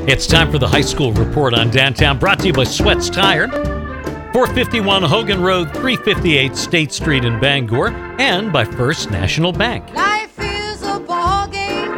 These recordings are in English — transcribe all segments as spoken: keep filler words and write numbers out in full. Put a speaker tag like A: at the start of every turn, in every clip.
A: It's time for the high school report on downtown, brought to you by Sweats Tire. four fifty-one Hogan Road, three fifty-eight State Street in Bangor, and by First National Bank.
B: Life is a ball game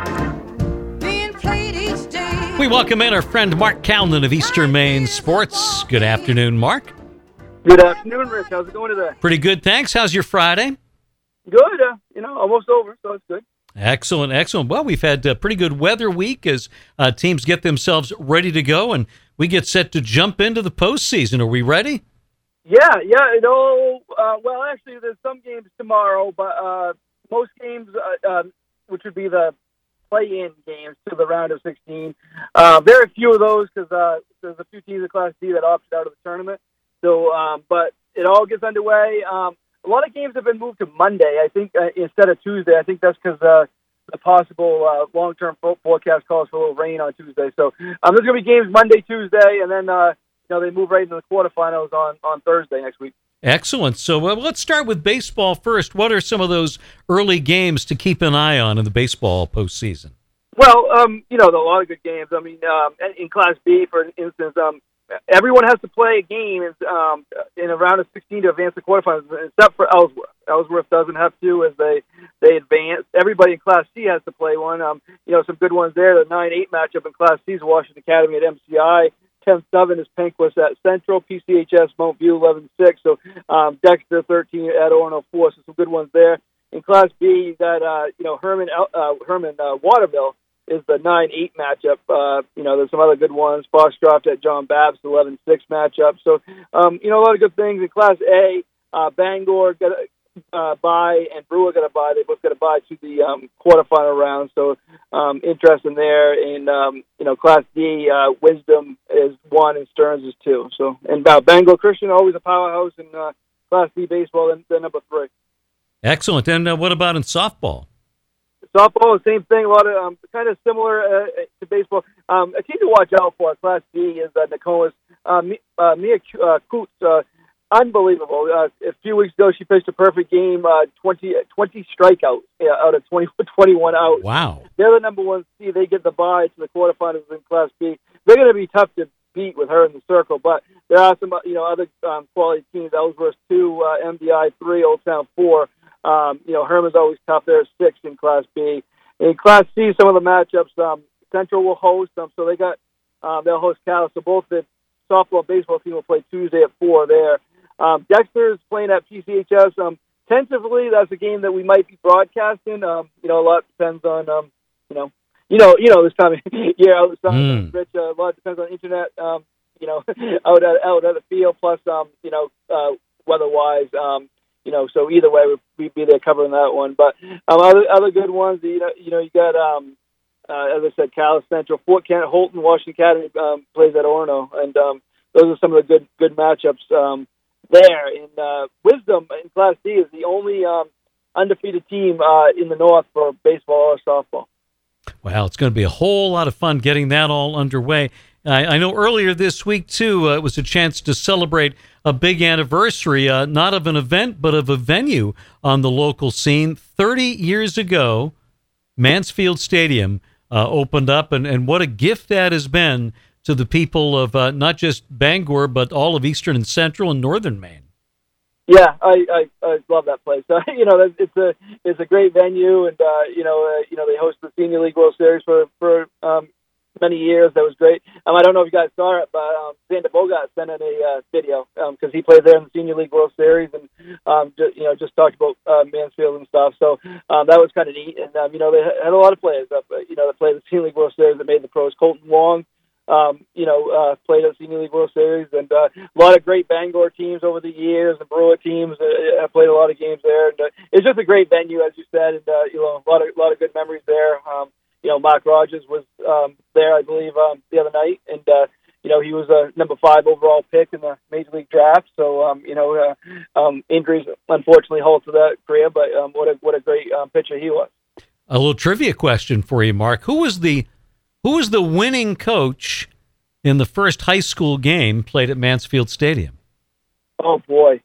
B: being played each day.
A: We welcome in our friend Mark Calnan of Eastern Maine Sports. Good afternoon, Mark.
C: Good afternoon, Rich. How's it going today?
A: Pretty good, thanks. How's your Friday?
C: Good. Uh, you know, almost over, so it's good.
A: Excellent, excellent. Well, we've had a pretty good weather week as uh, teams get themselves ready to go, and we get set to jump into the postseason. Are we ready?
C: Yeah, yeah. You know, uh, well, actually, there's some games tomorrow, but uh, most games, uh, uh, which would be the play-in games to the round of sixteen, uh, very few of those because uh, there's a few teams in Class D that opted out of the tournament. So, um, but it all gets underway. Um, A lot of games have been moved to Monday, I think, uh, instead of Tuesday. I think that's because uh, the possible uh, long-term forecast calls for a little rain on Tuesday. So um, there's going to be games Monday, Tuesday, and then uh, you know they move right into the quarterfinals on, on Thursday next week.
A: Excellent. So uh, let's start with baseball first. What are some of those early games to keep an eye on in the baseball postseason?
C: Well, um, you know, there are a lot of good games. I mean, um, in Class B, for instance, um, everyone has to play a game um, in a round of sixteen to advance the quarterfinals, except for Ellsworth. Ellsworth doesn't have to as they they advance. Everybody in Class C has to play one. Um, you know, some good ones there. The nine eight matchup in Class C is Washington Academy at M C I. ten seven is Penquist at Central. P C H S Mount View eleven six. So um, Dexter thirteen at Orono four. So some good ones there. In Class B, you got uh, you know Herman uh, Herman uh, Waterville is the nine eight matchup. Uh, you know, there's some other good ones. Foxcroft at John Babs, eleven six matchup. So, um, you know, a lot of good things. In Class A, uh, Bangor got a uh, bye and Brewer got a bye. They both got a bye to the um, quarterfinal round. So, um, interesting there. In, um, you know, Class D, uh, Wisdom is one and Stearns is two. So, and uh, Bangor Christian, always a powerhouse in uh, Class D baseball, and they're number three.
A: Excellent. And uh, what about in softball?
C: Softball, the same thing. A lot of um, kind of similar uh, to baseball. Um, a team to watch out for, Class D, is uh, Nokomis. Uh, uh, Mia uh, Coots, uh, unbelievable. Uh, a few weeks ago, she pitched a perfect game, uh, twenty, twenty strikeouts uh, out of twenty, twenty-one outs.
A: Wow.
C: They're the number one seed. They get the bye to the quarterfinals in Class B. They're going to be tough to beat with her in the circle, but there are some, you know, other um, quality teams. Ellsworth two, uh, M D I three, Old Town four. Um, you know, Herman's always tough. There's six in Class B. In Class C, some of the matchups, um, Central will host them. So they got, um, they'll host Cal. So both the softball and baseball team will play Tuesday at four there. Um, Dexter is playing at P C H S. Um, tentatively, that's a game that we might be broadcasting. Um, you know, a lot depends on, um, you know, you know, you know, this time of year, out this time,
A: Mm.
C: Rich, uh, a lot depends on internet, um, you know, out at, out at the field, plus, um, you know, uh, weather-wise, um, You know, so either way, we'd be there covering that one. But um, other other good ones, you know, you know, you got um, uh, as I said, Cal Central, Fort Kent, Holton, Washington Academy um, plays at Orono, and um, those are some of the good good matchups um, there. In uh, Wisdom in Class D is the only um, undefeated team uh, in the North for baseball or softball.
A: Well, it's going to be a whole lot of fun getting that all underway. I, I know earlier this week, too, uh, it was a chance to celebrate a big anniversary, uh, not of an event, but of a venue on the local scene. thirty years ago, Mansfield Stadium uh, opened up, and, and what a gift that has been to the people of uh, not just Bangor, but all of Eastern and Central and Northern Maine.
C: Yeah, I, I, I love that place. Uh, you know, it's a it's a great venue, and uh, you know, uh, you know, they host the Senior League World Series for for um, many years. That was great. Um, I don't know if you guys saw it, but um, Xander Bogart sent in a uh, video because um, he played there in the Senior League World Series, and um, just, you know, just talked about uh, Mansfield and stuff. So um, that was kind of neat. And um, you know, they had a lot of players up, you know, that played the Senior League World Series that made the pros. Colton Wong. Um, you know, uh, played at the Senior League World Series, and uh, a lot of great Bangor teams over the years. The Brewer teams uh, have played a lot of games there, and uh, it's just a great venue, as you said, and uh, you know, a lot of a lot of good memories there. Um, you know, Mark Rogers was um, there, I believe, um, the other night, and uh, you know, he was a number five overall pick in the Major League Draft. So, um, you know, uh, um, injuries unfortunately halted that career, but um, what a what a great um, pitcher he was.
A: A little trivia question for you, Mark. Who was the Who was the winning coach in the first high school game played at Mansfield Stadium?
C: Oh, boy.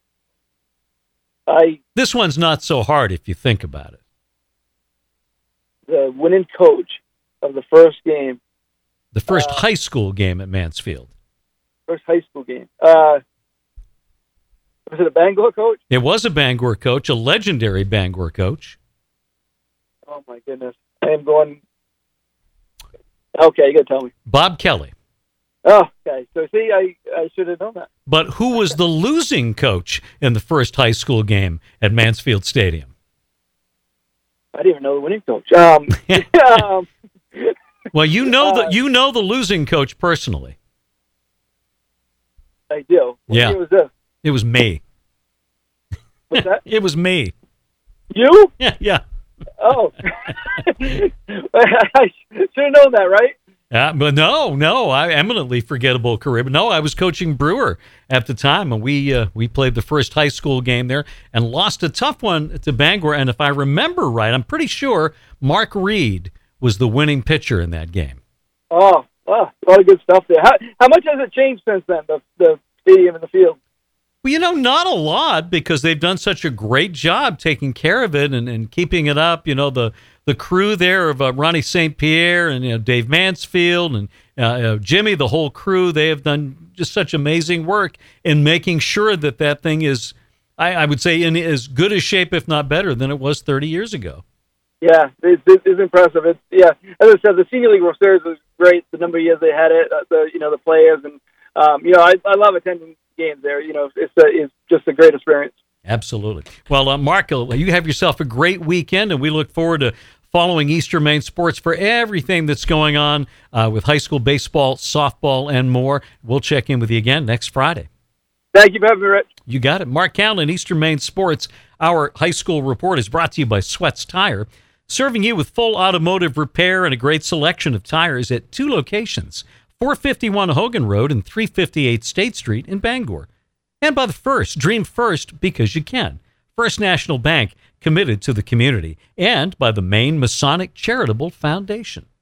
C: I
A: This one's not so hard if you think about it.
C: The winning coach of the first game.
A: The first
C: Uh,
A: high school game at Mansfield.
C: First high school game. Uh, was it a Bangor coach?
A: It was a Bangor coach, a legendary Bangor coach.
C: Oh my goodness! I am going. Okay, you got to tell me.
A: Bob Kelly.
C: Oh, okay. So see, I, I should have known that.
A: But who was the losing coach in the first high school game at Mansfield Stadium?
C: I didn't even know the winning coach. Um, um,
A: Well, you know
C: Uh,
A: the you know the losing coach personally.
C: I do. What
A: Yeah.
C: year was this?
A: It was me.
C: What's that?
A: It was me.
C: You?
A: Yeah, yeah.
C: Oh. I should have known that, right?
A: Uh, but no, no, I eminently forgettable career. But no, I was coaching Brewer at the time, and we uh, we played the first high school game there and lost a tough one to Bangor. And if I remember right, I'm pretty sure Mark Reed was the winning pitcher in that game.
C: Oh, wow. A lot of good stuff there. How, how much has it changed since then, the, the stadium and the field?
A: Well, you know, not a lot because they've done such a great job taking care of it and, and keeping it up. You know, the the crew there of uh, Ronnie Saint Pierre and you know, Dave Mansfield and uh, uh, Jimmy, the whole crew, they have done just such amazing work in making sure that that thing is, I, I would say, in as good a shape, if not better, than it was thirty years ago.
C: Yeah, it's, it's impressive. It's yeah, as I said, the Senior League World Series was great. The number of years they had it, uh, the you know the players, and um, you know I, I love attending games there. You know, it's a, it's just a great experience.
A: Absolutely. Well, uh, Mark, uh, you have yourself a great weekend, and we look forward to following Eastern Maine Sports for everything that's going on uh, with high school baseball, softball, and more. We'll check in with you again next Friday.
C: Thank you for having me, Rich.
A: You got it. Mark Callan, Eastern Maine Sports. Our high school report is brought to you by Sweats Tire, serving you with full automotive repair and a great selection of tires at two locations, four fifty-one Hogan Road and three fifty-eight State Street in Bangor. And by the First, dream first because you can. First National Bank, committed to the community. And by the Maine Masonic Charitable Foundation.